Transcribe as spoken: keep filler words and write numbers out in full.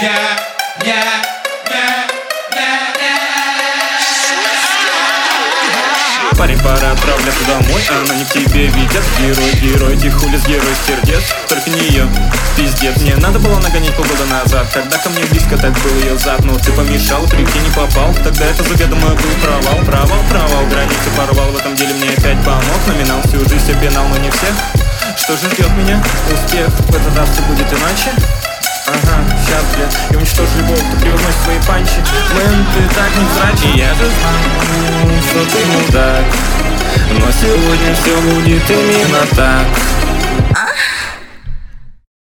yeah, yeah, yeah, yeah, yeah. Парень, пора отправляться домой, она не к тебе видят. Герой, герой, тихулис, герой сердец. Только не ее, пиздец. Мне надо было нагонять полгода назад, когда ко мне близко так был ее зад. Но ты помешал, прикинь, не попал. Тогда это заведомо был провал. Провал, провал, границы порвал. В этом деле мне опять помог. Номинал всю жизнь себе пенал, но не всех. Что же ждет меня? Успех. В этот раз все будет иначе. Ага, сейчас, блядь, я уничтожу любого, кто превозносит свои панчи. Мэн, ты так невзрачен. Я же знаю, что ты мудак, но сегодня все будет именно так.